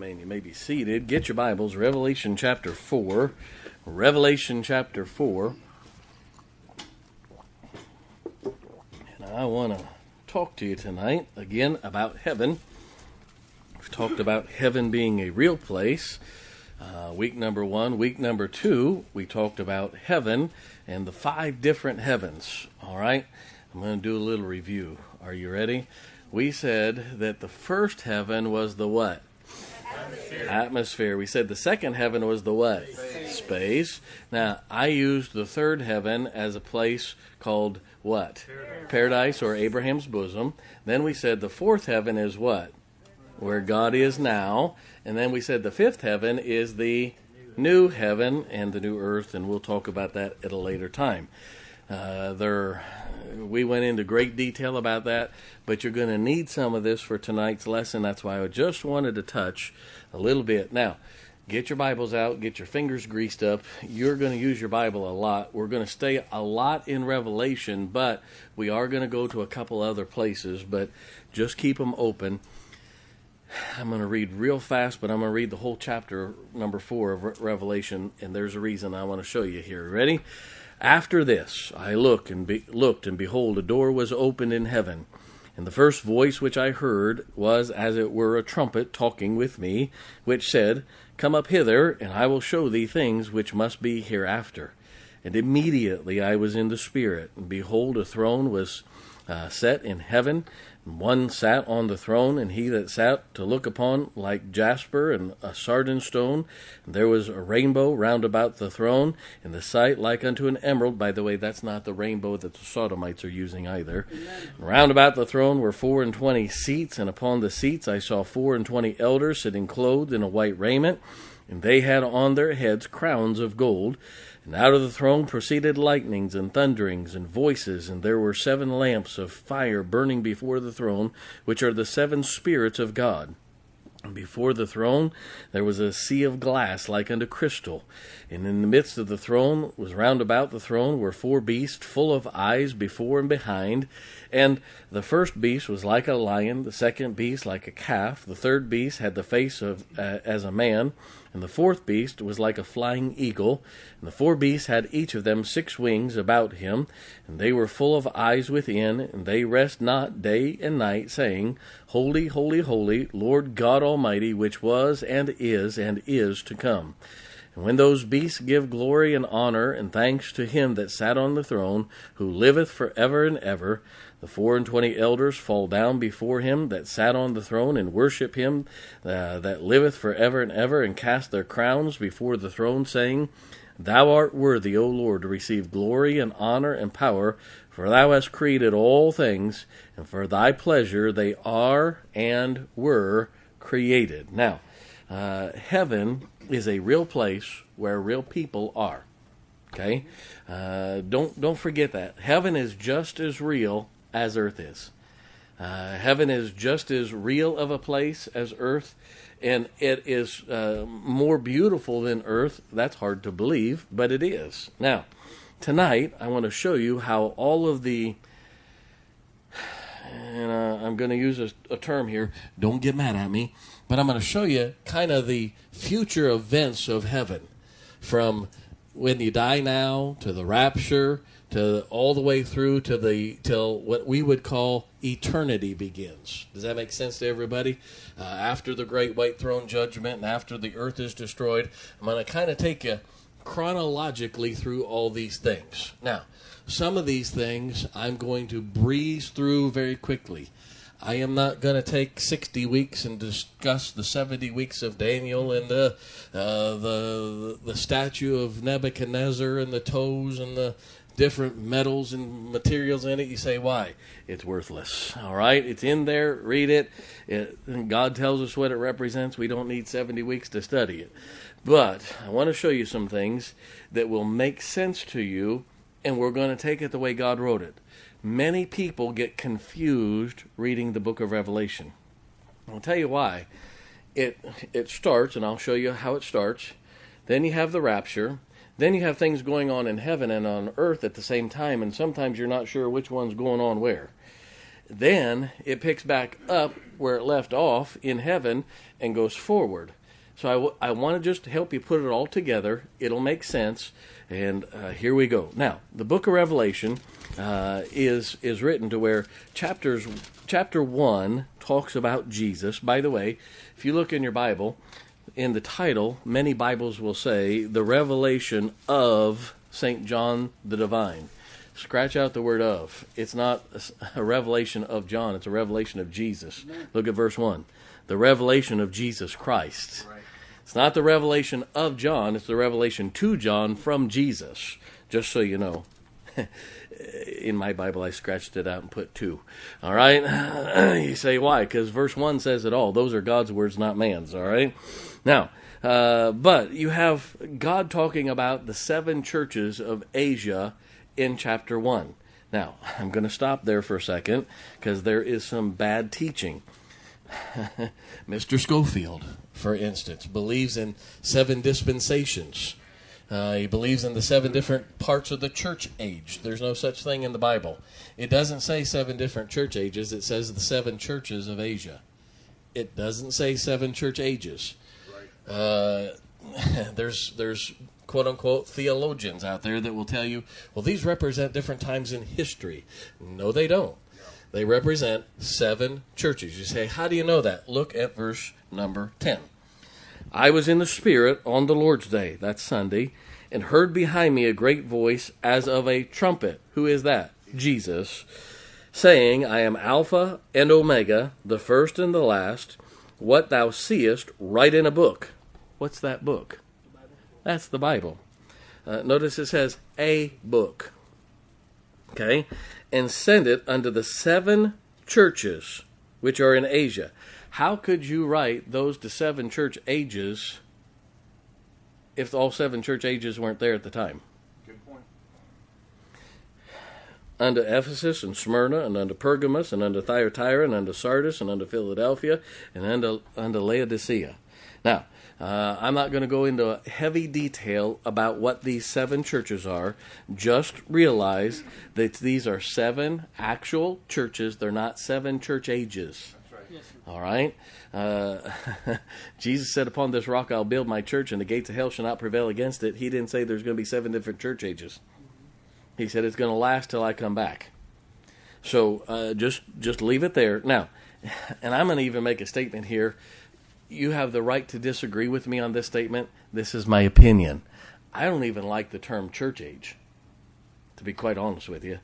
Amen. You may be seated. Get your Bibles. Revelation chapter 4. Revelation chapter 4. And I want to talk to you tonight again about heaven. We've talked about heaven being a real place. Week number 1. Week number 2, we talked about heaven and the 5 different heavens. All right? I'm going to do a little review. Are you ready? We said that the first heaven was the what? Atmosphere. We said the second heaven was the what? Space. Now, I used the third heaven as a place called what? Paradise or Abraham's bosom. Then we said the fourth heaven is what? Where God is now. And then we said the fifth heaven is the new heaven and the new earth, and we'll talk about that at a later time. We went into great detail about that, but you're going to need some of this for tonight's lesson. That's why I just wanted to touch a little bit. Now, get your Bibles out, get your fingers greased up. You're going to use your Bible a lot. We're going to stay a lot in Revelation, but we are going to go to a couple other places, but just keep them open. I'm going to read real fast, but I'm going to read the whole chapter number 4 of Revelation, and there's a reason I want to show you here. Ready? After this, I looked, and behold, a door was opened in heaven. And the first voice which I heard was as it were a trumpet talking with me, which said, Come up hither, and I will show thee things which must be hereafter. And immediately I was in the Spirit, and behold, a throne was set in heaven. And one sat on the throne, and he that sat to look upon like jasper and a sardine stone. And there was a rainbow round about the throne, and the sight like unto an emerald. By the way, that's not the rainbow that the Sodomites are using either. And round about the throne were 24 seats, and upon the seats I saw 24 elders sitting clothed in a white raiment, and they had on their heads crowns of gold. And out of the throne proceeded lightnings and thunderings and voices, and there were 7 lamps of fire burning before the throne, which are the 7 spirits of God. And before the throne there was a sea of glass like unto crystal. And in the midst of the throne was round about the throne were 4 beasts full of eyes before and behind. And the first beast was like a lion, the second beast like a calf, the third beast had the face of as a man, and the fourth beast was like a flying eagle. And the 4 beasts had each of them 6 wings about him, and they were full of eyes within, and they rest not day and night, saying, Holy, holy, holy, Lord God Almighty, which was and is to come. And when those beasts give glory and honor and thanks to him that sat on the throne, who liveth for ever and ever, the 24 elders fall down before him that sat on the throne, and worship him that liveth for ever and ever, and cast their crowns before the throne, saying, Thou art worthy, O Lord, to receive glory and honor and power, for thou hast created all things, and for thy pleasure they are and were created. Now, heaven is a real place where real people are. Okay? Don't forget that. Heaven is just as real as earth is. Heaven is just as real of a place as earth, and it is more beautiful than earth. That's hard to believe, but it is. Now, tonight, I want to show you how all of the, and I'm going to use a term here, don't get mad at me, but I'm going to show you kind of the future events of heaven, from when you die now to the rapture, to all the way through to till what we would call eternity begins. Does that make sense to everybody? After the great white throne judgment and after the earth is destroyed, I'm going to kind of take you chronologically through all these things. Now, some of these things I'm going to breeze through very quickly. I am not going to take 60 weeks and discuss the 70 weeks of Daniel and the statue of Nebuchadnezzar and the toes and the different metals and materials in it. You say, why? It's worthless. All right? It's in there. Read it. God tells us what it represents. We don't need 70 weeks to study it. But I want to show you some things that will make sense to you, and we're going to take it the way God wrote it. Many people get confused reading the book of Revelation. I'll tell you why. It starts, and I'll show you how it starts. Then you have the rapture. Then you have things going on in heaven and on earth at the same time, and sometimes you're not sure which one's going on where. Then it picks back up where it left off in heaven and goes forward. So I want to just help you put it all together. It'll make sense. And here we go. Now, the book of Revelation is written to where chapter 1 talks about Jesus. By the way, if you look in your Bible, in the title, many Bibles will say, the revelation of St. John the Divine. Scratch out the word of. It's not a revelation of John. It's a revelation of Jesus. Look at verse 1. The revelation of Jesus Christ. Right. It's not the revelation of John. It's the revelation to John from Jesus. Just so you know. In my Bible, I scratched it out and put 2. All right? You say, why? Because verse 1 says it all. Those are God's words, not man's. All right? Now, but you have God talking about the 7 churches of Asia in chapter 1. Now, I'm going to stop there for a second because there is some bad teaching. Mr. Schofield, for instance, believes in 7 dispensations. He believes in the 7 different parts of the church age. There's no such thing in the Bible. It doesn't say 7 different church ages. It says the 7 churches of Asia. It doesn't say 7 church ages. Right. There's quote-unquote theologians out there that will tell you, well, these represent different times in history. No, they don't. They represent 7 churches. You say, how do you know that? Look at verse number 10. I was in the Spirit on the Lord's Day, that's Sunday, and heard behind me a great voice as of a trumpet. Who is that? Jesus. Saying, I am Alpha and Omega, the first and the last. What thou seest, write in a book. What's that book? That's the Bible. Notice it says, a book. Okay? And send it unto the 7 churches which are in Asia. How could you write those to 7 church ages if all 7 church ages weren't there at the time? Good point. Unto Ephesus and Smyrna and unto Pergamos and unto Thyatira and unto Sardis and unto Philadelphia and unto Laodicea. Now, I'm not going to go into heavy detail about what these 7 churches are. Just realize that these are 7 actual churches. They're not 7 church ages. That's right. Yes, sir. All right? Jesus said, upon this rock I'll build my church, and the gates of hell shall not prevail against it. He didn't say there's going to be 7 different church ages. He said it's going to last till I come back. So just leave it there. Now, and I'm going to even make a statement here. You have the right to disagree with me on this statement. This is my opinion. I don't even like the term church age, to be quite honest with you.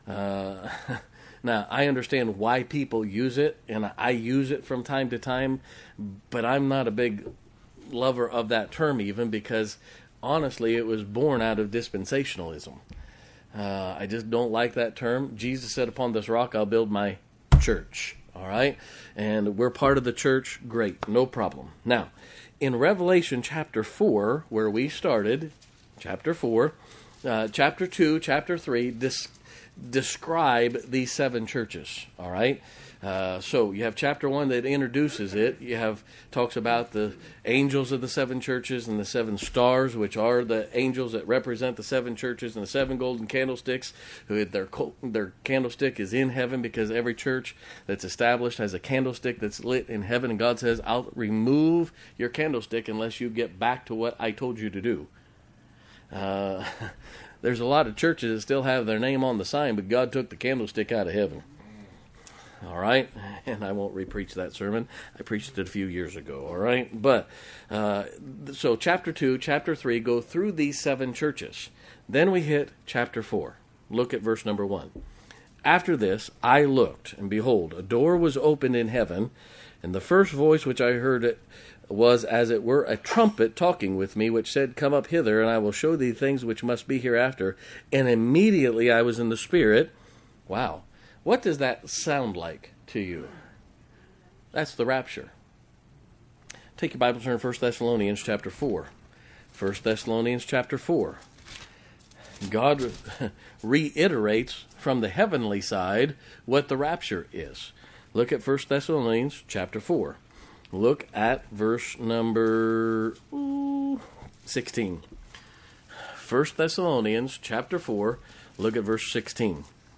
Now, I understand why people use it, and I use it from time to time, but I'm not a big lover of that term even because, honestly, it was born out of dispensationalism. I just don't like that term. Jesus said, upon this rock I'll build my church. All right? And we're part of the church. Great. No problem. Now, in Revelation chapter 4, where we started, chapter 4, chapter 2, chapter 3, describe these 7 churches. All right? So you have chapter 1 that introduces it. You have talks about the angels of the 7 churches and the 7 stars, which are the angels that represent the 7 churches, and the 7 golden candlesticks. Who their candlestick is in heaven, because every church that's established has a candlestick that's lit in heaven. And God says, "I'll remove your candlestick unless you get back to what I told you to do." There's a lot of churches that still have their name on the sign, but God took the candlestick out of heaven. All right? And I won't repreach that sermon. I preached it a few years ago, all right? But, so chapter 2, chapter 3 go through these 7 churches. Then we hit chapter 4. Look at verse number 1. After this, I looked, and behold, a door was opened in heaven, and the first voice which I heard was as it were a trumpet talking with me, which said, Come up hither, and I will show thee things which must be hereafter. And immediately I was in the Spirit. Wow. What does that sound like to you? That's the rapture. Take your Bible, turn to 1 Thessalonians chapter 4. 1 Thessalonians chapter 4. God reiterates from the heavenly side what the rapture is. Look at 1 Thessalonians chapter 4. Look at verse number 16. 1 Thessalonians chapter 4, look at verse 16.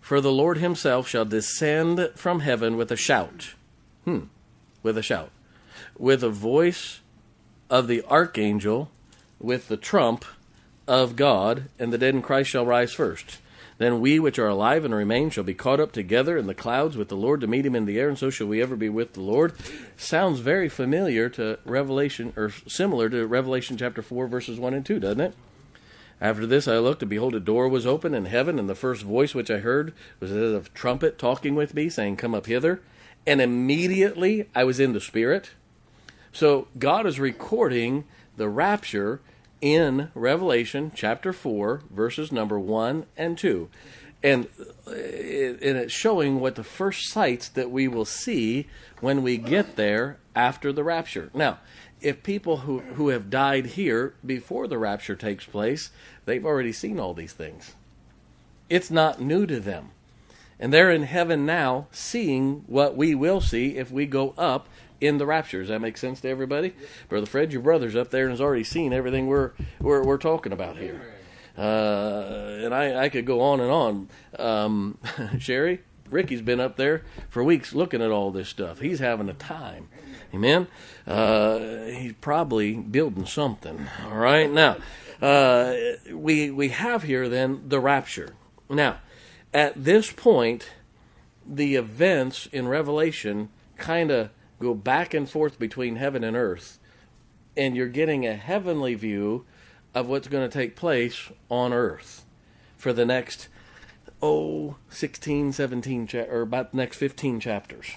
For the Lord himself shall descend from heaven with a shout. With a shout. With a voice of the archangel, with the trump of God, and the dead in Christ shall rise first. Then we which are alive and remain shall be caught up together in the clouds with the Lord to meet him in the air, and so shall we ever be with the Lord. Sounds very familiar to Revelation, or similar to Revelation chapter 4, verses 1 and 2, doesn't it? After this I looked, and behold, a door was open in heaven, and the first voice which I heard was as of a trumpet talking with me, saying, Come up hither. And immediately I was in the Spirit. So God is recording the rapture in Revelation chapter 4, verses number 1 and 2. And it's showing what the first sights that we will see when we get there after the rapture. Now, if people who have died here before the rapture takes place, they've already seen all these things. It's not new to them. And they're in heaven now seeing what we will see if we go up in the rapture. Does that make sense to everybody? Brother Fred, your brother's up there and has already seen everything we're talking about here. And I could go on and on. Sherry, Ricky's been up there for weeks looking at all this stuff. He's having a time. Amen? He's probably building something. All right? Now, we have here then the rapture. Now, at this point, the events in Revelation kind of go back and forth between heaven and earth, and you're getting a heavenly view of what's going to take place on earth for the next 16, 17, or about the next 15 chapters.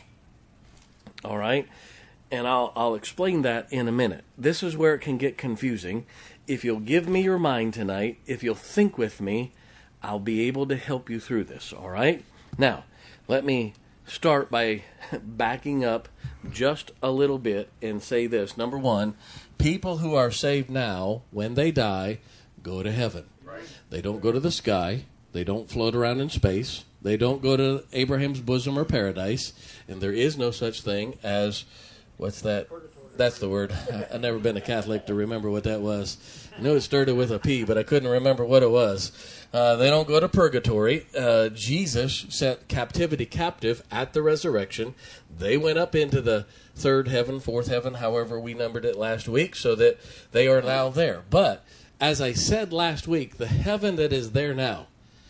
All right? And I'll explain that in a minute. This is where it can get confusing. If you'll give me your mind tonight, if you'll think with me, I'll be able to help you through this, all right? Now, let me start by backing up just a little bit and say this. Number one, people who are saved now, when they die, go to heaven. Right. They don't go to the sky. They don't float around in space. They don't go to Abraham's bosom or paradise. And there is no such thing as, what's that? That's the word. I've never been a Catholic to remember what that was. I knew it started with a P, but I couldn't remember what it was. They don't go to purgatory. Jesus set captivity captive at the resurrection. They went up into the third heaven, fourth heaven, however we numbered it last week, so that they are now there. But, as I said last week, the heaven that is there now,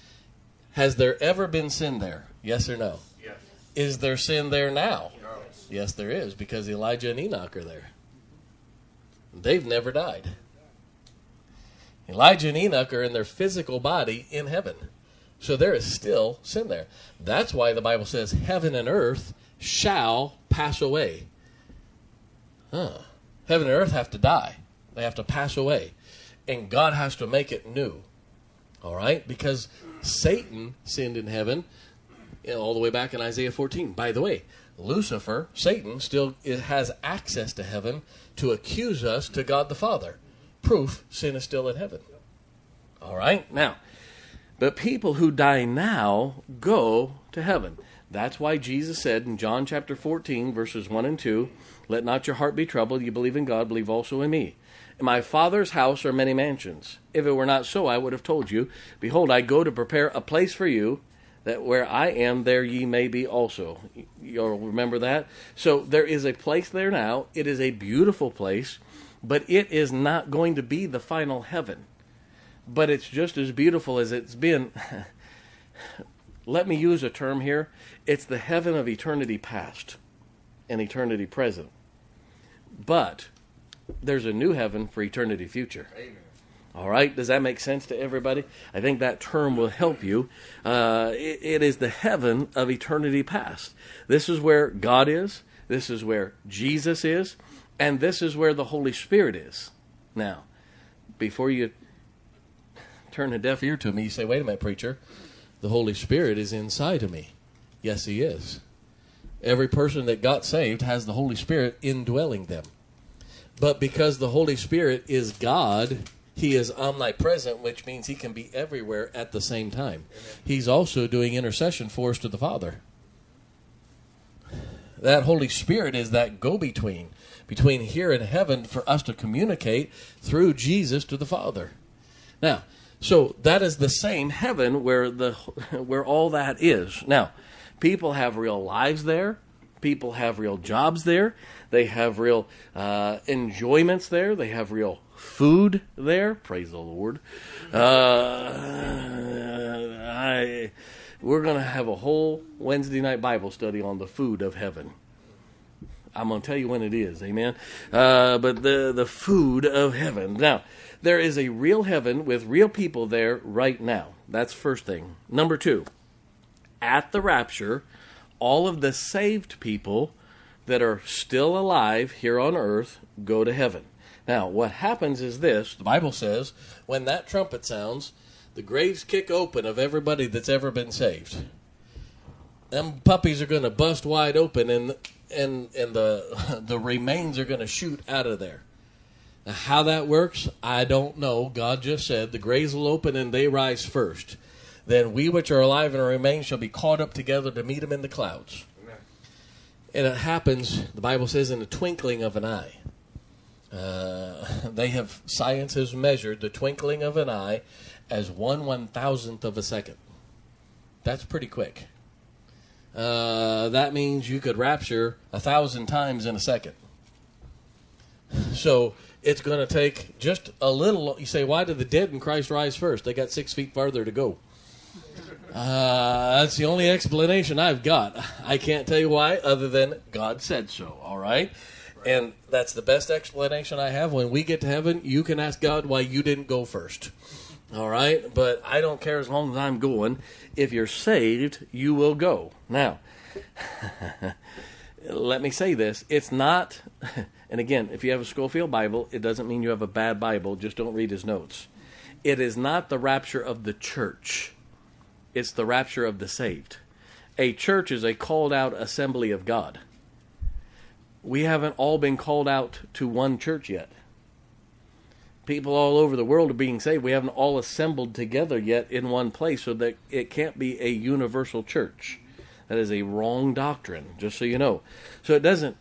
has there ever been sin there? Yes or no? Yes. Is there sin there now? Yes. Yes, there is, because Elijah and Enoch are there. They've never died. Elijah and Enoch are in their physical body in heaven. So there is still sin there. That's why the Bible says heaven and earth shall pass away. Heaven and earth have to die. They have to pass away. And God has to make it new. All right? Because Satan sinned in heaven all the way back in Isaiah 14. By the way, Lucifer, Satan, still has access to heaven to accuse us to God the Father. Proof sin is still in heaven. All right? Now, but people who die now go to heaven. That's why Jesus said in John chapter 14, verses 1 and 2, Let not your heart be troubled. You believe in God, believe also in me. In my Father's house are many mansions. If it were not so, I would have told you. Behold, I go to prepare a place for you, that where I am, there ye may be also. You'll remember that? So there is a place there now. It is a beautiful place. But it is not going to be the final heaven. But it's just as beautiful as it's been. Let me use a term here. It's the heaven of eternity past and eternity present. But there's a new heaven for eternity future. Amen. All right? Does that make sense to everybody? I think that term will help you. It is the heaven of eternity past. This is where God is. This is where Jesus is. And this is where the Holy Spirit is. Now, before you turn a deaf ear to me, you say, wait a minute, preacher. The Holy Spirit is inside of me. Yes, he is. Every person that got saved has the Holy Spirit indwelling them. But because the Holy Spirit is God, he is omnipresent, which means he can be everywhere at the same time. Amen. He's also doing intercession for us to the Father. That Holy Spirit is that go-between between here and heaven for us to communicate through Jesus to the Father. Now, So that is the same heaven where all that is. Now, people have real lives there. People have real jobs there. They have real enjoyments there. They have real food there. Praise the Lord. We're going to have a whole Wednesday night Bible study on the food of heaven. I'm going to tell you when it is, amen? But the food of heaven. Now, there is a real heaven with real people there right now. That's first thing. Number two, at the rapture, all of the saved people that are still alive here on earth go to heaven. Now, what happens is this. The Bible says, when that trumpet sounds, the graves kick open of everybody that's ever been saved. Them puppies are going to bust wide open, and the remains are going to shoot out of there. Now, how that works, I don't know. God just said the graves will open and they rise first. Then we which are alive and remain shall be caught up together to meet him in the clouds. Amen. And it happens, the Bible says, in the twinkling of an eye. Science has measured the twinkling of an eye as 1/1000th of a second. That's pretty quick. That means you could rapture 1,000 times in a second. So it's going to take just a little. You say, why did the dead in Christ rise first? They got 6 feet farther to go. That's the only explanation I've got. I can't tell you why other than God said so, all right? And that's the best explanation I have. When we get to heaven, you can ask God why you didn't go first. All right? But I don't care as long as I'm going. If you're saved, you will go. Now, let me say this. It's not, and again, if you have a Scofield Bible, it doesn't mean you have a bad Bible. Just don't read his notes. It is not the rapture of the church. It's the rapture of the saved. A church is a called out assembly of God. We haven't all been called out to one church yet. People all over the world are being saved. We haven't all assembled together yet in one place, so that it can't be a universal church. That is a wrong doctrine, just so you know. So it doesn't,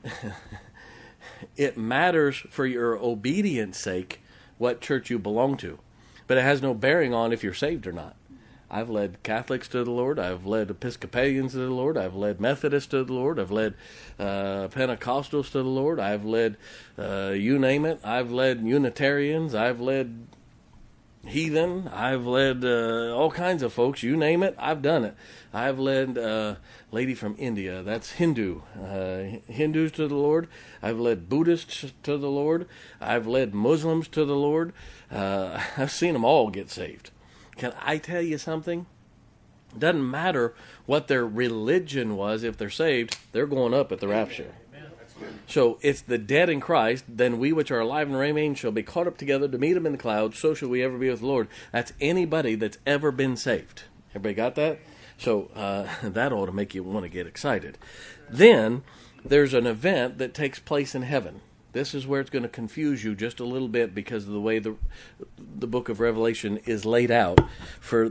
it matters for your obedience sake what church you belong to. But it has no bearing on if you're saved or not. I've led Catholics to the Lord. I've led Episcopalians to the Lord. I've led Methodists to the Lord. I've led Pentecostals to the Lord. I've led, you name it. I've led Unitarians. I've led heathen. I've led all kinds of folks. You name it, I've done it. I've led a lady from India. That's Hindu. Hindus to the Lord. I've led Buddhists to the Lord. I've led Muslims to the Lord. I've seen them all get saved. Can I tell you something? It doesn't matter what their religion was. If they're saved, they're going up at the rapture. So it's the dead in Christ. Then we which are alive and remain shall be caught up together to meet him in the clouds. So shall we ever be with the Lord. That's anybody that's ever been saved. Everybody got that? So that ought to make you want to get excited. Then there's an event that takes place in heaven. This is where it's going to confuse you just a little bit because of the way the book of Revelation is laid out for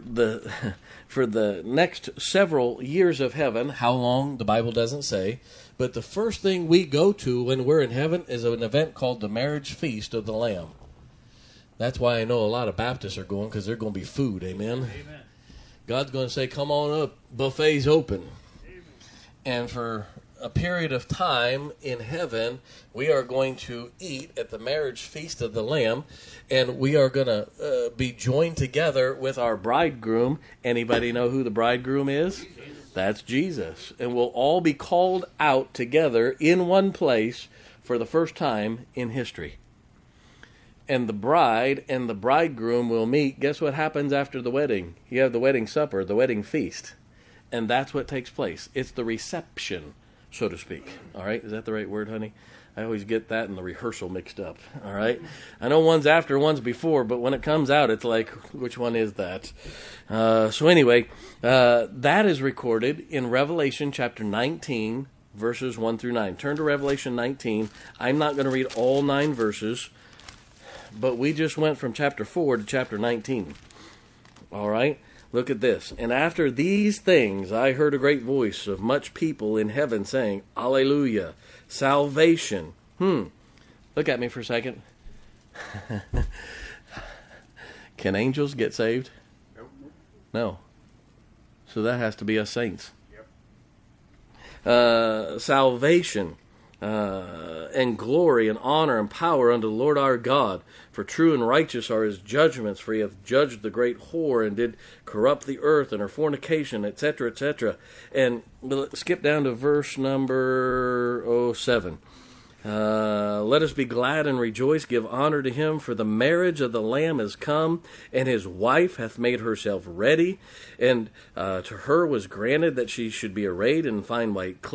the next several years of heaven. How long, the Bible doesn't say. But the first thing we go to when we're in heaven is an event called the marriage feast of the Lamb. That's why I know a lot of Baptists are going, because there's going to be food. Amen? Amen. God's going to say, come on up, buffet's open. Amen. And for a period of time in heaven, we are going to eat at the marriage feast of the Lamb, and we are going to be joined together with our bridegroom. Anybody know who the bridegroom is? Jesus. That's Jesus. And we'll all be called out together in one place for the first time in history. And the bride and the bridegroom will meet. Guess what happens after the wedding? You have the wedding supper, the wedding feast. And that's what takes place. It's the reception, so to speak. All right? Is that the right word, honey? I always get that and the rehearsal mixed up. All right? I know one's after, one's before, but when it comes out, it's like, which one is that? So anyway, that is recorded in Revelation chapter 19, verses 1 through 9. Turn to Revelation 19. I'm not going to read all 9 verses, but we just went from chapter 4 to chapter 19. All right? Look at this. And after these things, I heard a great voice of much people in heaven saying, Alleluia, salvation. Look at me for a second. Can angels get saved? Nope. No. So that has to be us saints. Yep. Salvation and glory and honor and power unto the Lord our God. For true and righteous are his judgments, for he hath judged the great whore, and did corrupt the earth and her fornication, etc., etc. And skip down to verse number 7. Let us be glad and rejoice, give honor to him, for the marriage of the Lamb is come, and his wife hath made herself ready. And to her was granted that she should be arrayed in fine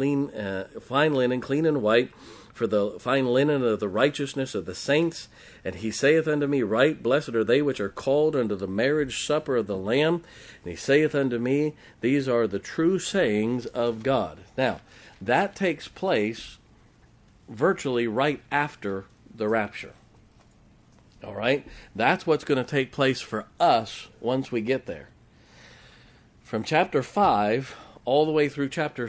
linen, clean and white, for the fine linen of the righteousness of the saints. And he saith unto me, Right, blessed are they which are called unto the marriage supper of the Lamb. And he saith unto me, These are the true sayings of God. Now, that takes place virtually right after the rapture. All right? That's what's going to take place for us once we get there. From chapter 5 all the way through chapter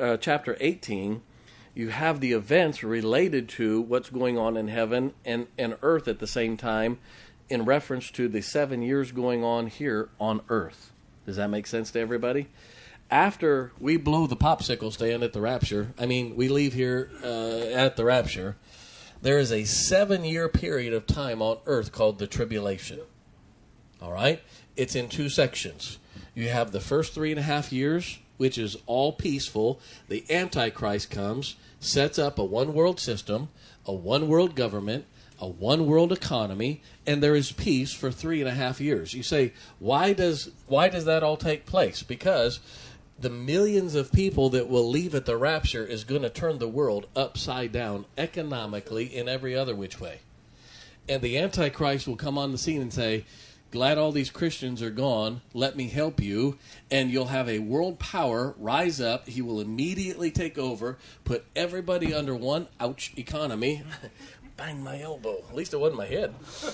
18, you have the events related to what's going on in heaven and earth at the same time in reference to the 7 years going on here on earth. Does that make sense to everybody? After we blow the popsicle stand at the rapture, we leave here at the rapture, there is a 7-year period of time on earth called the tribulation. All right? It's in 2 sections. You have the first 3.5 years, which is all peaceful. The Antichrist comes, sets up a one-world system, a one-world government, a one-world economy, and there is peace for 3.5 years. You say, why does that all take place? Because the millions of people that will leave at the rapture is going to turn the world upside down economically in every other which way. And the Antichrist will come on the scene and say, Glad all these Christians are gone. Let me help you. And you'll have a world power rise up. He will immediately take over, put everybody under one, economy. Bang my elbow. At least it wasn't my head.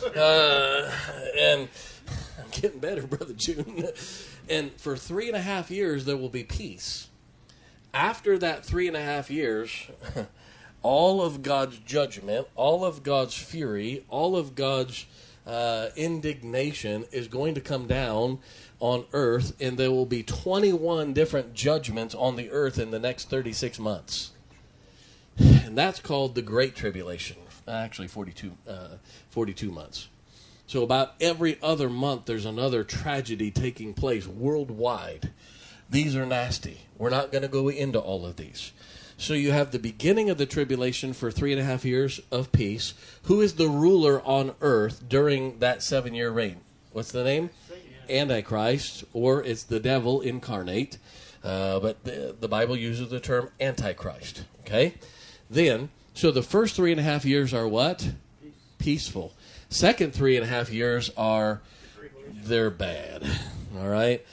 And I'm getting better, Brother June. And for 3.5 years, there will be peace. After that 3.5 years, all of God's judgment, all of God's fury, all of God's indignation is going to come down on earth, and there will be 21 different judgments on the earth in the next 36 months. And that's called the Great Tribulation. Actually, 42 months. So about every other month, there's another tragedy taking place worldwide. These are nasty. We're not going to go into all of these. So you have the beginning of the tribulation for 3.5 years of peace. Who is the ruler on earth during that 7-year reign? What's the name? Antichrist, or it's the devil incarnate. But the Bible uses the term Antichrist. Okay? Then, so the first 3.5 years are what? Peaceful. Second 3.5 years they're bad. All right?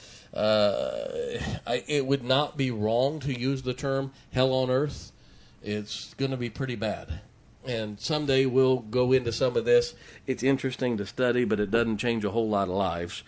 It would not be wrong to use the term hell on earth. It's going to be pretty bad. And someday we'll go into some of this. It's interesting to study, but it doesn't change a whole lot of lives.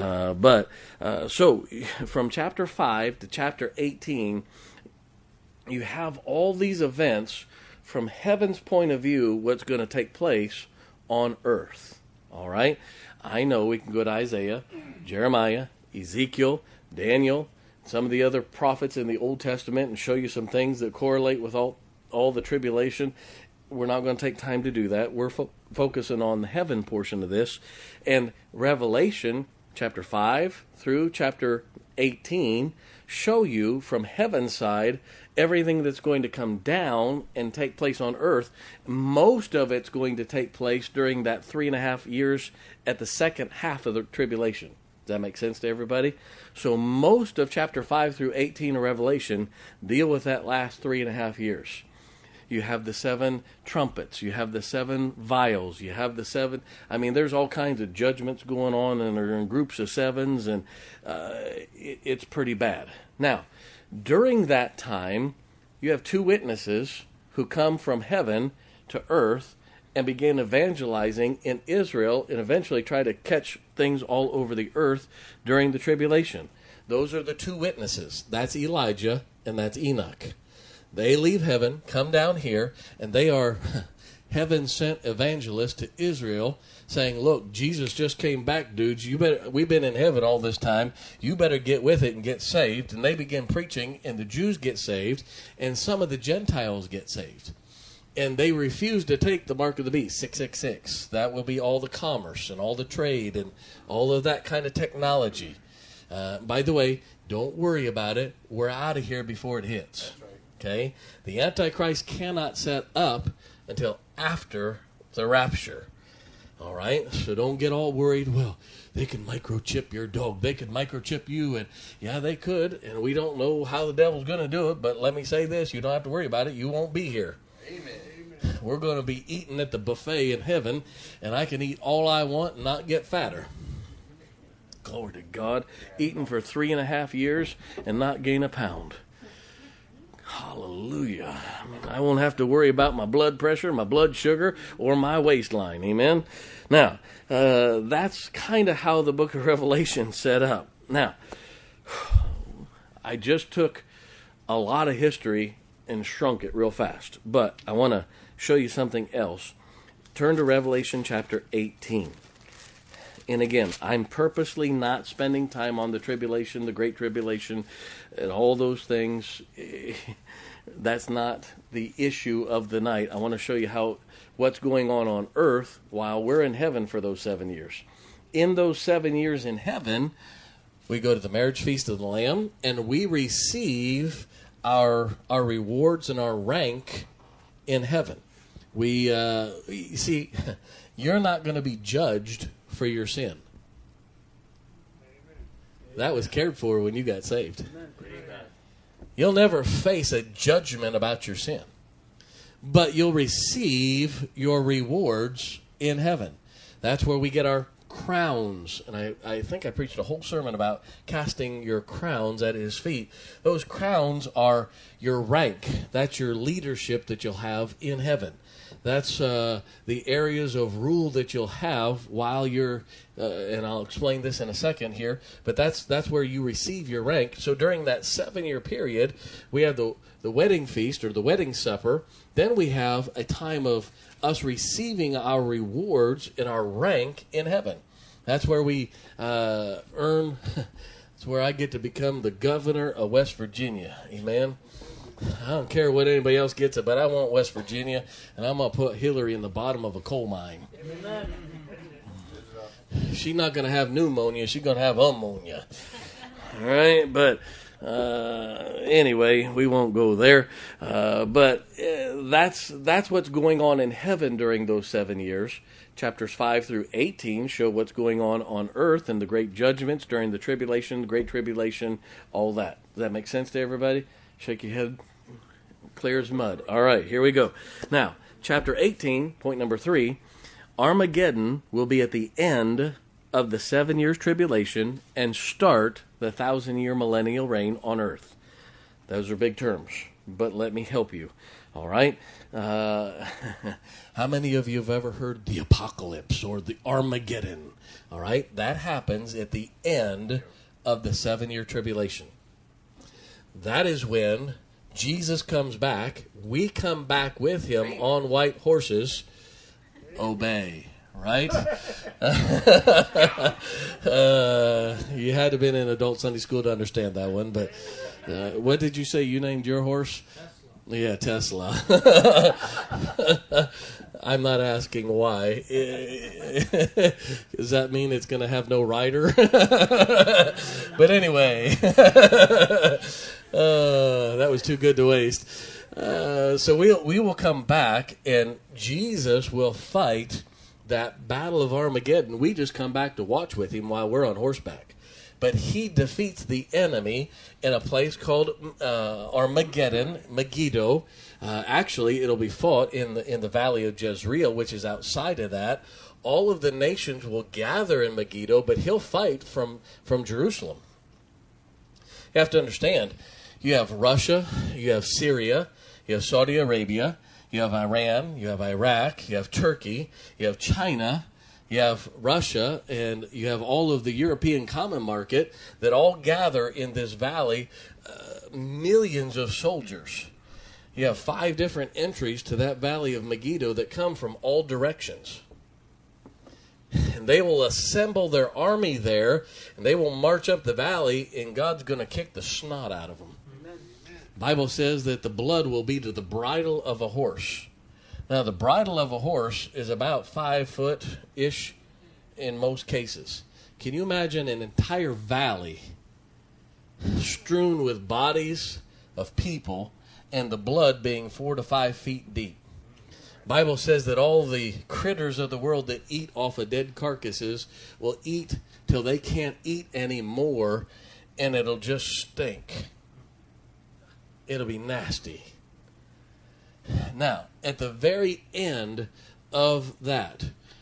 So from chapter 5 to chapter 18, you have all these events from heaven's point of view, what's going to take place on earth. All right? I know we can go to Isaiah, Jeremiah, Ezekiel, Daniel, some of the other prophets in the Old Testament and show you some things that correlate with all the tribulation. We're not going to take time to do that. We're focusing on the heaven portion of this. And Revelation chapter 5 through chapter 18 show you from heaven's side everything that's going to come down and take place on earth. Most of it's going to take place during that 3.5 years at the second half of the tribulation. Does that make sense to everybody? So most of chapter 5 through 18 of Revelation deal with that last 3.5 years. You have the 7 trumpets. You have the 7 vials. You have the 7... there's all kinds of judgments going on, and they're in groups of 7s, and it's pretty bad. Now, during that time, you have 2 witnesses who come from heaven to earth and begin evangelizing in Israel and eventually try to catch things all over the earth during the tribulation. Those are the 2 witnesses. That's Elijah and that's Enoch. They leave heaven, come down here, and they are heaven sent evangelists to Israel saying, look, Jesus just came back, dudes. We've been in heaven all this time. You better get with it and get saved. And they begin preaching, and the Jews get saved, and some of the Gentiles get saved. And they refuse to take the mark of the beast, 666. That will be all the commerce and all the trade and all of that kind of technology. By the way, don't worry about it. We're out of here before it hits. That's right. Okay? The Antichrist cannot set up until after the rapture. All right? So don't get all worried. Well, they can microchip your dog. They can microchip you. And yeah, they could. And we don't know how the devil's going to do it. But let me say this. You don't have to worry about it. You won't be here. Amen. We're going to be eating at the buffet in heaven. And I can eat all I want and not get fatter. Glory to God. Eating for 3.5 years and not gain a pound. Hallelujah. I won't have to worry about my blood pressure, my blood sugar, or my waistline. Amen. Now, that's kind of how the book of Revelation set up. Now, I just took a lot of history and shrunk it real fast, but I want to show you something else. Turn to Revelation chapter 18. And again, I'm purposely not spending time on the tribulation, the great tribulation, and all those things. That's not the issue of the night. I want to show you what's going on earth while we're in heaven for those 7 years. In those 7 years in heaven, we go to the marriage feast of the Lamb, and we receive our rewards and our rank in heaven. We see, you're not going to be judged for your sin. That was cared for when you got saved. You'll never face a judgment about your sin, but you'll receive your rewards in heaven. That's where we get our crowns. And I think I preached a whole sermon about casting your crowns at his feet. Those crowns are your rank. That's your leadership that you'll have in heaven. That's the areas of rule that you'll have while you're, and I'll explain this in a second here, but that's where you receive your rank. So during that 7-year period, we have the wedding feast or the wedding supper. Then we have a time of us receiving our rewards and our rank in heaven. That's where we earn, that's where I get to become the governor of West Virginia. Amen. I don't care what anybody else gets it, but I want West Virginia, and I'm going to put Hillary in the bottom of a coal mine. She's not going to have pneumonia. She's going to have ammonia. All right? But anyway, we won't go there. But that's what's going on in heaven during those 7 years. Chapters 5 through 18 show what's going on earth and the great judgments during the tribulation, the great tribulation, all that. Does that make sense to everybody? Shake your head. Clear as mud. All right, here we go. Now, chapter 18, point number 3, Armageddon will be at the end of the 7 years tribulation and start the 1,000-year millennial reign on earth. Those are big terms, but let me help you. All right? How many of you have ever heard the apocalypse or the Armageddon? All right? That happens at the end of the 7-year tribulation. That is when Jesus comes back. We come back with him on white horses. Obey, right? You had to have been in adult Sunday school to understand that one. But what did you say you named your horse? Tesla. Yeah, Tesla. I'm not asking why. Does that mean it's going to have no rider? But anyway, that was too good to waste. So we will come back, and Jesus will fight that battle of Armageddon. We just come back to watch with him while we're on horseback. But he defeats the enemy in a place called Armageddon, Megiddo. Actually, it'll be fought in the valley of Jezreel, which is outside of that. All of the nations will gather in Megiddo, but he'll fight from Jerusalem. You have to understand, you have Russia, you have Syria, you have Saudi Arabia, you have Iran, you have Iraq, you have Turkey, you have China, you have Russia, and you have all of the European common market that all gather in this valley, millions of soldiers. You have 5 different entries to that valley of Megiddo that come from all directions. And they will assemble their army there, and they will march up the valley, and God's going to kick the snot out of them. The Bible says that the blood will be to the bridle of a horse. Now, the bridle of a horse is about 5 foot-ish in most cases. Can you imagine an entire valley strewn with bodies of people and the blood being 4 to 5 feet deep? Bible says that all the critters of the world that eat off of dead carcasses will eat till they can't eat anymore, and it'll just stink. It'll be nasty. Now, at the very end of that,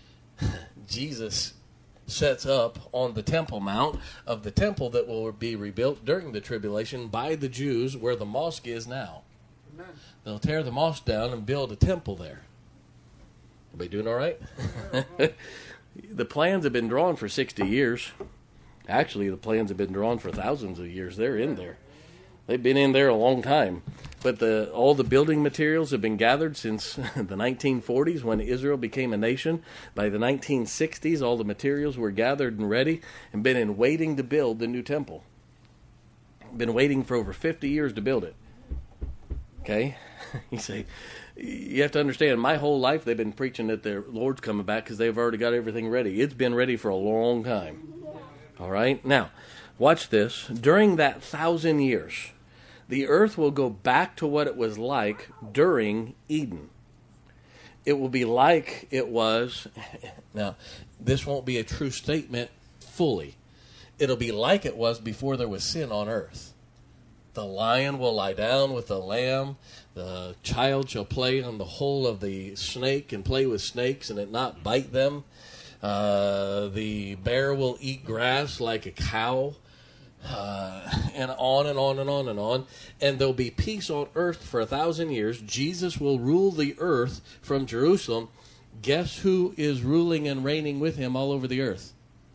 Jesus sets up on the Temple Mount of the temple that will be rebuilt during the tribulation by the Jews where the mosque is now. Amen. They'll tear the mosque down and build a temple there. Everybody doing all right? The plans have been drawn for 60 years. Actually, the plans have been drawn for thousands of years. They're in there. They've been in there a long time. But all the building materials have been gathered since the 1940s when Israel became a nation. By the 1960s, all the materials were gathered and ready and been in waiting to build the new temple. Been waiting for over 50 years to build it. Okay? You say, you have to understand, my whole life they've been preaching that the Lord's coming back because they've already got everything ready. It's been ready for a long time. All right? Now, watch this. During that 1,000 years, the earth will go back to what it was like during Eden. It will be like it was. Now, this won't be a true statement fully. It'll be like it was before there was sin on earth. The lion will lie down with the lamb. The child shall play on the hole of the snake and play with snakes and it not bite them. The bear will eat grass like a cow. And on and on and on and on. And there'll be peace on earth for 1,000 years. Jesus will rule the earth from Jerusalem. Guess who is ruling and reigning with him all over the earth?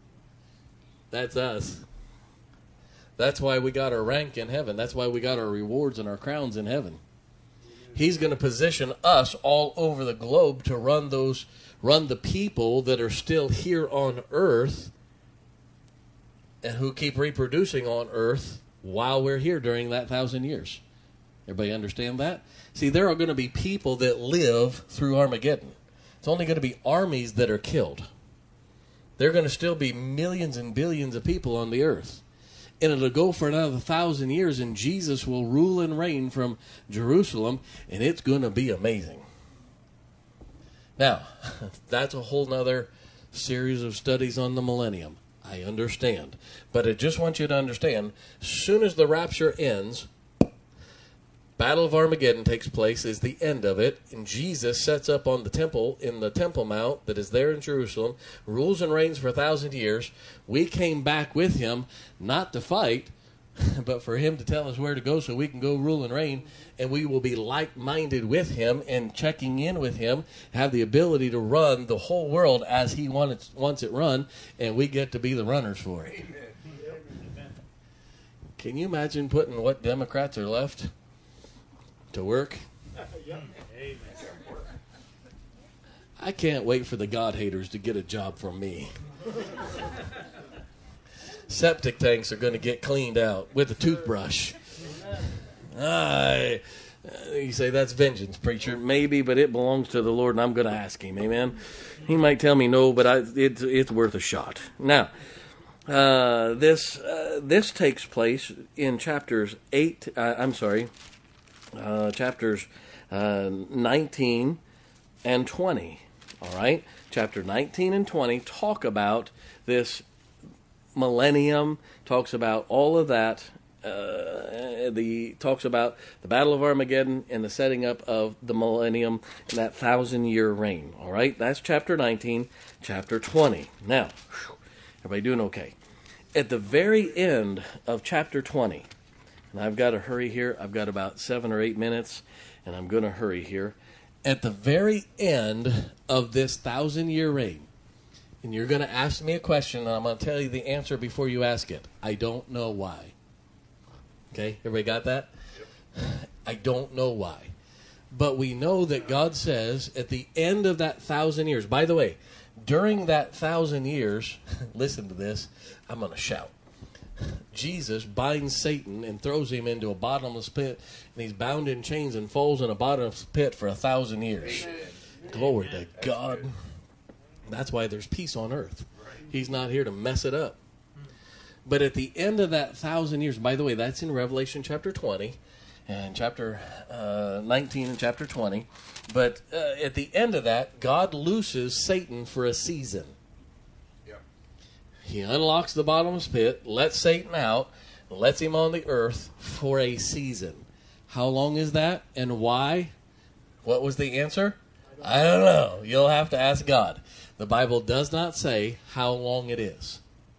That's us. That's why we got our rank in heaven. That's why we got our rewards and our crowns in heaven. He's going to position us all over the globe to run the people that are still here on earth and who keep reproducing on earth while we're here during that 1,000 years. Everybody understand that? See, there are going to be people that live through Armageddon. It's only going to be armies that are killed. There are going to still be millions and billions of people on the earth. And it'll go for another 1,000 years, and Jesus will rule and reign from Jerusalem, and it's going to be amazing. Now, that's a whole nother series of studies on the millennium. I understand. But I just want you to understand, as soon as the rapture ends, Battle of Armageddon takes place, is the end of it, and Jesus sets up on the temple, in the Temple Mount that is there in Jerusalem, rules and reigns for 1,000 years. We came back with him, not to fight, but for him to tell us where to go so we can go rule and reign, and we will be like-minded with him and checking in with him, have the ability to run the whole world as he wants it run, and we get to be the runners for it. Can you imagine putting what Democrats are left to work? I can't wait for the God haters to get a job from me. Septic tanks are going to get cleaned out with a toothbrush. You say, that's vengeance, preacher. Maybe, but it belongs to the Lord, and I'm going to ask him. Amen? He might tell me no, but it's worth a shot. Now, this takes place in chapters 19 and 20. All right? Chapter 19 and 20 talk about this millennium, talks about all of that. Talks about the Battle of Armageddon and the setting up of the millennium and that 1,000-year reign. All right? That's chapter 19, chapter 20. Now, everybody doing okay? At the very end of chapter 20, and I've got to hurry here. I've got about 7 or 8 minutes, and I'm going to hurry here. At the very end of this 1,000-year reign, and you're going to ask me a question, and I'm going to tell you the answer before you ask it. I don't know why. Okay? Everybody got that? Yep. I don't know why. But we know that God says at the end of that 1,000 years, by the way, during that 1,000 years, listen to this, I'm going to shout. Jesus binds Satan and throws him into a bottomless pit, and he's bound in chains and falls in a bottomless pit for 1,000 years. Amen. Glory to God. That's why there's peace on earth. He's not here to mess it up. But at the end of that 1,000 years, by the way, that's in Revelation chapter 20 and chapter 19 and chapter 20. But at the end of that, God looses Satan for a season. He unlocks the bottomless pit, lets Satan out, lets him on the earth for a season. How long is that and why? What was the answer? I don't know. You'll have to ask God. The Bible does not say how long it is.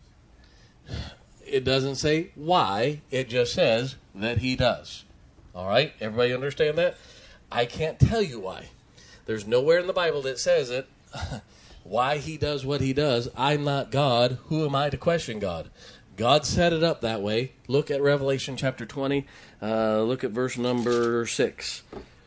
It doesn't say why. It just says that he does. All right? Everybody understand that? I can't tell you why. There's nowhere in the Bible that says it. Why he does what he does. I'm not God. Who am I to question God? God set it up that way. Look at Revelation chapter 20. Look at verse number 6.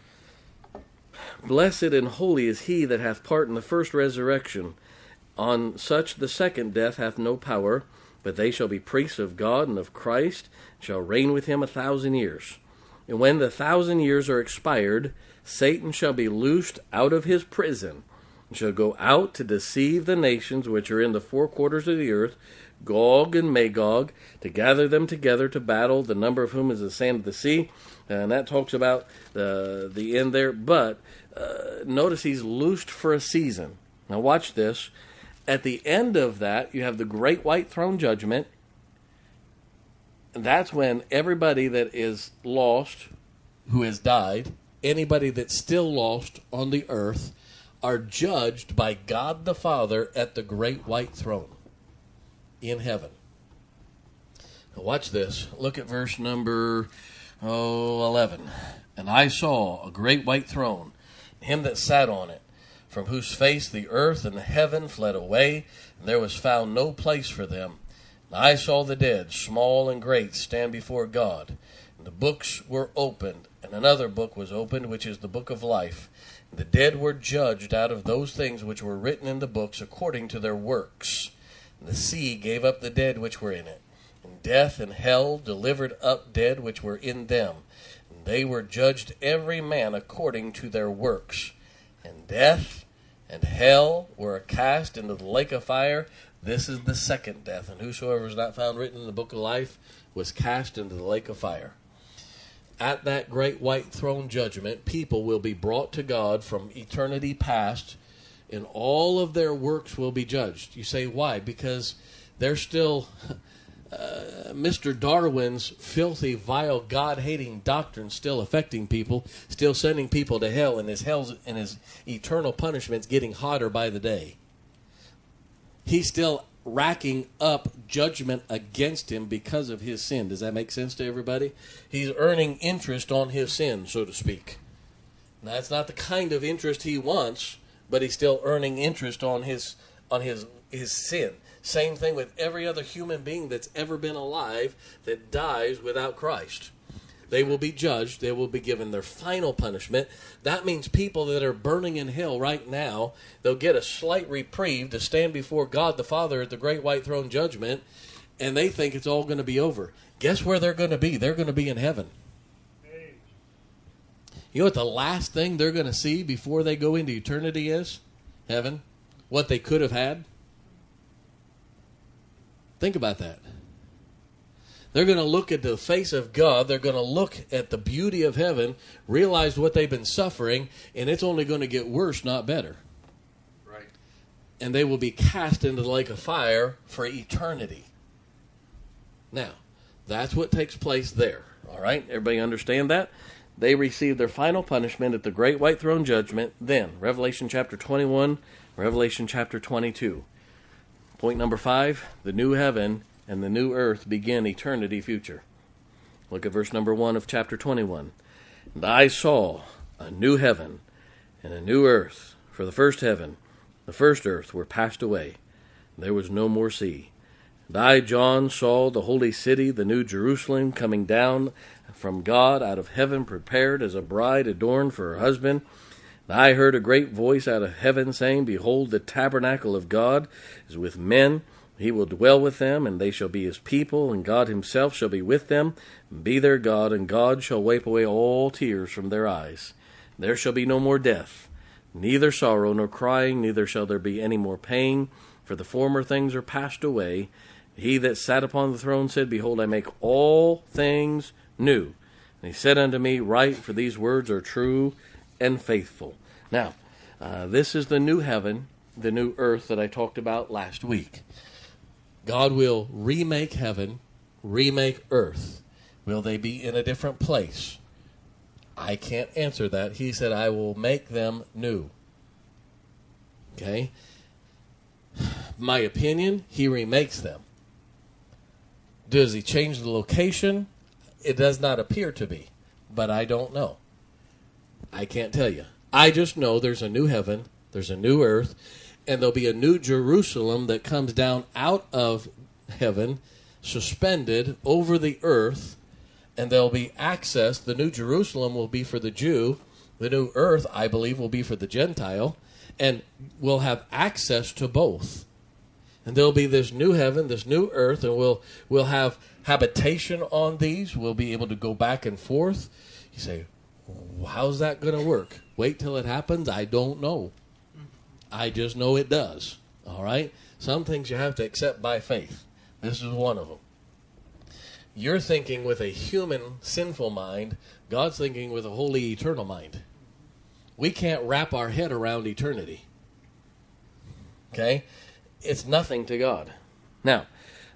Blessed and holy is he that hath part in the first resurrection. On such the second death hath no power, but they shall be priests of God and of Christ, and shall reign with him 1,000 years. And when the 1,000 years are expired, Satan shall be loosed out of his prison, and shall go out to deceive the nations which are in the four quarters of the earth, Gog and Magog, to gather them together to battle, the number of whom is the sand of the sea. And that talks about the end there. But notice he's loosed for a season. Now watch this. At the end of that, you have the great white throne judgment. And that's when everybody that is lost, who has died, anybody that's still lost on the earth, are judged by God the Father at the great white throne in heaven. Now watch this. Look at verse number 11. And I saw a great white throne, him that sat on it, from whose face the earth and the heaven fled away, and there was found no place for them. And I saw the dead, small and great, stand before God. And the books were opened, and another book was opened, which is the book of life. The dead were judged out of those things which were written in the books according to their works. And the sea gave up the dead which were in it. And death and hell delivered up dead which were in them. And they were judged every man according to their works. And death and hell were cast into the lake of fire. This is the second death. And whosoever was not found written in the book of life was cast into the lake of fire. At that great white throne judgment, people will be brought to God from eternity past, and all of their works will be judged. You say, why? Because they're still Mr. Darwin's filthy, vile, God-hating doctrine still affecting people, still sending people to hell, and his eternal punishment's getting hotter by the day. He's still racking up judgment against him because of his sin. Does that make sense to everybody? He's earning interest on his sin, so to speak. Now, that's not the kind of interest he wants, but he's still earning interest on his sin. Same thing with every other human being that's ever been alive that dies without Christ. They will be judged. They will be given their final punishment. That means people that are burning in hell right now, they'll get a slight reprieve to stand before God the Father at the great white throne judgment, and they think it's all going to be over. Guess where they're going to be? They're going to be in heaven. You know what the last thing they're going to see before they go into eternity is? Heaven. What they could have had. Think about that. They're going to look at the face of God. They're going to look at the beauty of heaven, realize what they've been suffering, and it's only going to get worse, not better. Right. And they will be cast into the lake of fire for eternity. Now, that's what takes place there. All right? Everybody understand that? They receive their final punishment at the great white throne judgment. Then, Revelation chapter 21, Revelation chapter 22. Point number 5, the new heaven and the new earth begin eternity future. Look at verse number 1 of chapter 21. And I saw a new heaven and a new earth, for the first heaven, the first earth were passed away. There was no more sea. And I, John, saw the holy city, the new Jerusalem, coming down from God out of heaven, prepared as a bride adorned for her husband. And I heard a great voice out of heaven saying, Behold, the tabernacle of God is with men. He will dwell with them, and they shall be his people, and God himself shall be with them, and be their God, and God shall wipe away all tears from their eyes. There shall be no more death, neither sorrow nor crying, neither shall there be any more pain, for the former things are passed away. He that sat upon the throne said, Behold, I make all things new. And he said unto me, Write, for these words are true and faithful. Now, this is the new heaven, the new earth that I talked about last week. God will remake heaven, remake earth. Will they be in a different place? I can't answer that. He said, I will make them new. Okay? My opinion, he remakes them. Does he change the location? It does not appear to be, but I don't know. I can't tell you. I just know there's a new heaven, there's a new earth, and there'll be a new Jerusalem that comes down out of heaven, suspended over the earth, and there'll be access. The new Jerusalem will be for the Jew. The new earth, I believe, will be for the Gentile, and we'll have access to both. And there'll be this new heaven, this new earth, and we'll have habitation on these. We'll be able to go back and forth. You say, how's that going to work? Wait till it happens? I don't know. I just know it does. All right? Some things you have to accept by faith. This is one of them. You're thinking with a human, sinful mind. God's thinking with a holy, eternal mind. We can't wrap our head around eternity. Okay? It's nothing to God. Now,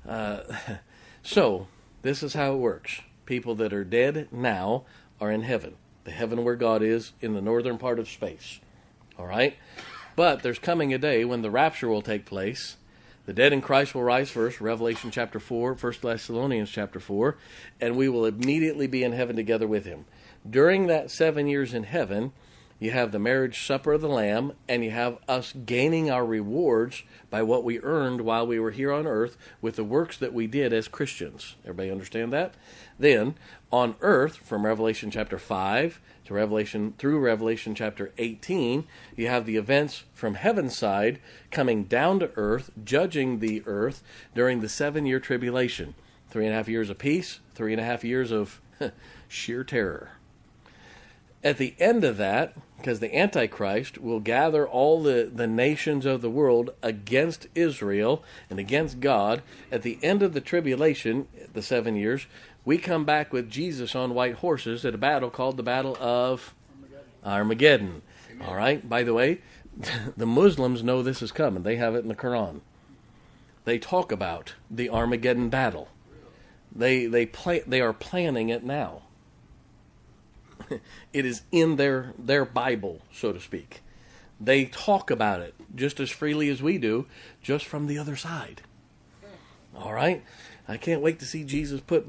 so this is how it works. People that are dead now are in heaven. The heaven where God is in the northern part of space. All right? But there's coming a day when the rapture will take place. The dead in Christ will rise first, Revelation chapter 4, 1 Thessalonians chapter 4, and we will immediately be in heaven together with him. During that 7 years in heaven, you have the marriage supper of the Lamb, and you have us gaining our rewards by what we earned while we were here on earth with the works that we did as Christians. Everybody understand that? Then, on earth, from Revelation chapter 5 to Revelation chapter 18, you have the events from heaven's side coming down to earth, judging the earth during the 7-year tribulation. 3.5 years of peace, 3.5 years of sheer terror. At the end of that, because the Antichrist will gather all the nations of the world against Israel and against God, at the end of the tribulation, the 7 years, we come back with Jesus on white horses at a battle called the Battle of Armageddon. All right? By the way, the Muslims know this is coming. They have it in the Quran. They talk about the Armageddon battle. They are planning it now. It is in their Bible, so to speak. They talk about it just as freely as we do, just from the other side. All right? I can't wait to see Jesus put...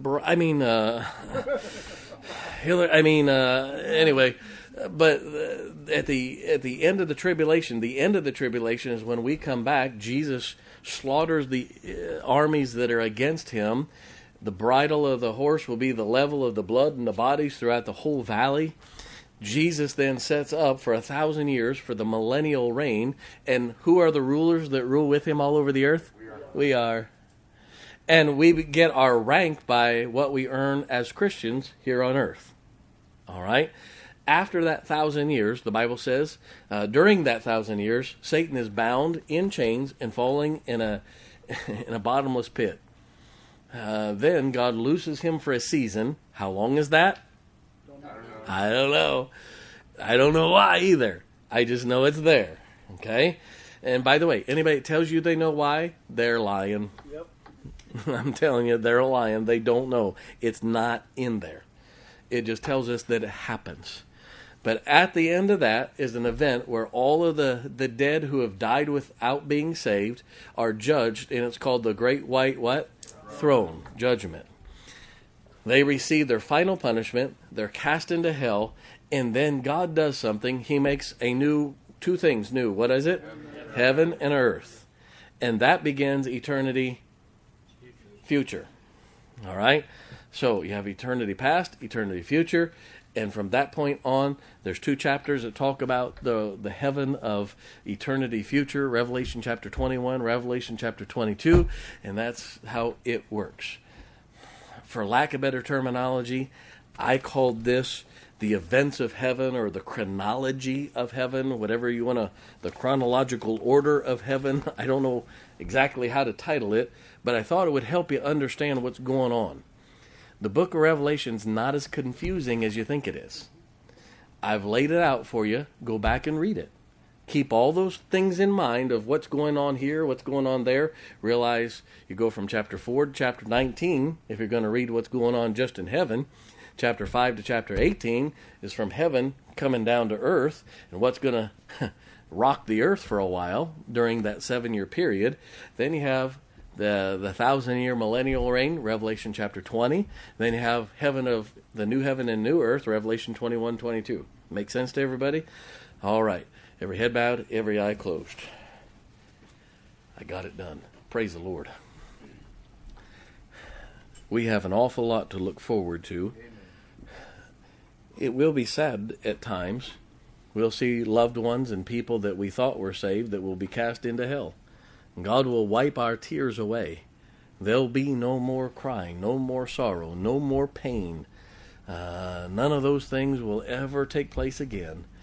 anyway, but at the end of the tribulation, is when we come back. Jesus slaughters the armies that are against him. The bridle of the horse will be the level of the blood and the bodies throughout the whole valley. Jesus then sets up for 1,000 years for the millennial reign. And who are the rulers that rule with him all over the earth? We are. And we get our rank by what we earn as Christians here on earth. All right? After that 1,000 years, the Bible says, during that 1,000 years, Satan is bound in chains and falling in a bottomless pit. Then God looses him for a season. How long is that? I don't know. I don't know why either. I just know it's there. Okay? And by the way, anybody that tells you they know why, they're lying. Yep. I'm telling you, they're lying. They don't know. It's not in there. It just tells us that it happens. But at the end of that is an event where all of the dead who have died without being saved are judged, and it's called the Great White what? Throne. Judgment. They receive their final punishment. They're cast into hell, and then God does something. He makes two things new. What is it? Heaven and earth. And that begins eternity future. All right? So you have eternity past, eternity future, and from that point on, there's 2 chapters that talk about the heaven of eternity future, Revelation chapter 21, Revelation chapter 22, and that's how it works. For lack of better terminology, I called this the events of heaven, or the chronology of heaven, whatever you want to, the chronological order of heaven. I don't know exactly how to title it, but I thought it would help you understand what's going on. The book of Revelation's not as confusing as you think it is. I've laid it out for you. Go back and read it. Keep all those things in mind of what's going on here, what's going on there. Realize you go from chapter 4 to chapter 19 if you're going to read what's going on just in heaven. Chapter 5 to chapter 18 is from heaven coming down to earth, and what's going to rock the earth for a while during that 7-year period. Then you have the 1,000-year millennial reign, Revelation chapter 20. Then you have the new heaven and new earth, Revelation 21, 22. Make sense to everybody? All right. Every head bowed, every eye closed. I got it done. Praise the Lord. We have an awful lot to look forward to. It will be sad at times. We'll see loved ones and people that we thought were saved that will be cast into hell. God will wipe our tears away. There'll be no more crying, no more sorrow, no more pain. None of those things will ever take place again.